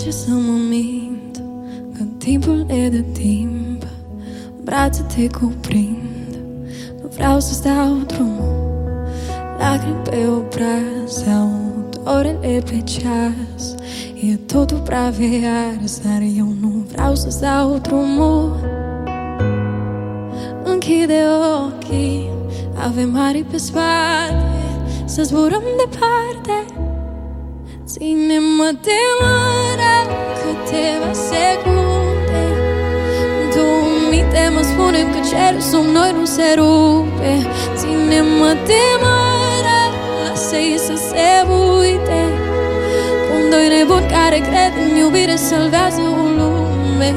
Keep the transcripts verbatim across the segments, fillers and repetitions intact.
place să mă mint că timpul e de timp. Brațe te cuprind, nu vreau să stau drumul. Lacrimi pe obraz, aud orele pe ceas. E totul prea viață, dar eu nu vreau să stau drumul. Închide ochii, avem aripi pe spate, să zburăm departe. Ține-mă de mână câteva secunde. Două minte mă spunem că cerul sub noi nu se rupe. Ține-mă de mână, lasă-i să se uite cum doi nebuni care cred în iubire salvează o lume.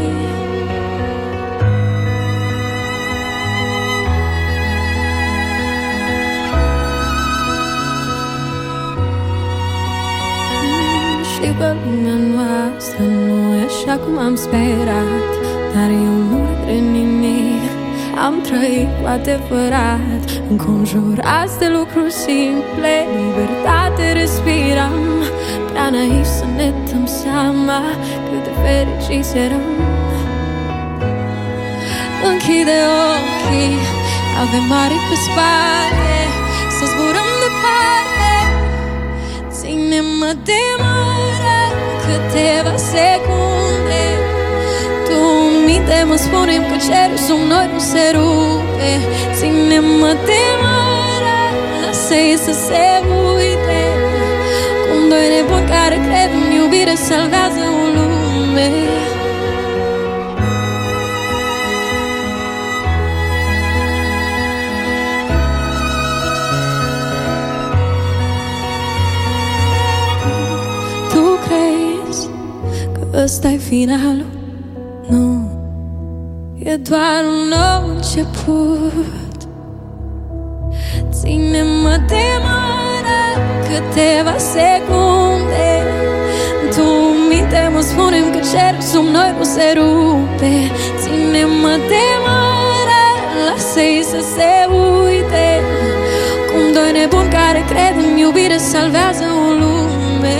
Știu că lumea noastră nu e așa cum am sperat, dar eu nu regret nimic. Am trăit cu adevărat, înconjurați de lucruri simple. Libertate respirăm, prea naiv să ne dăm seama cât de fericiți eram. Închide ochii, avem aripi pe spate, să zburăm departe. Ține-mă de mână câteva secunde. Tu în minte mă spunem că cerul sub noi nu se rupe. Ține-mă de mână, lasă-i să se uite cum doi nebuni care cred în iubire salvează o lume. Tu crezi că ăsta-i finalul? Nu, e doar un nou început. Ține-mă de mână câteva secunde. Tu în minte mă spunem că cerul sub noi nu se rupe. Ține-mă de mână, lasă-i să se uite cum doi nebuni care cred în iubire salvează o lume.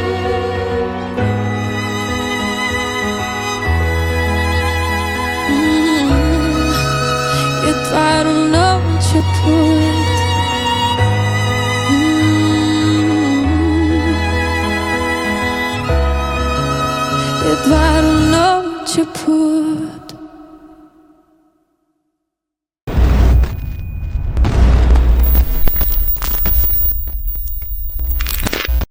Doar un nou început. mm. E doar un nou început.